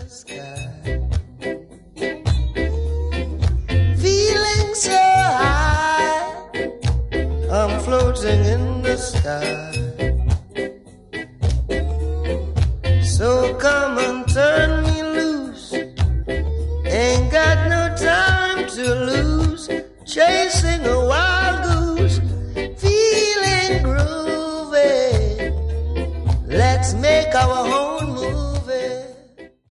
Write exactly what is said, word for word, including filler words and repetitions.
sky. Feeling so high, I'm floating in the sky.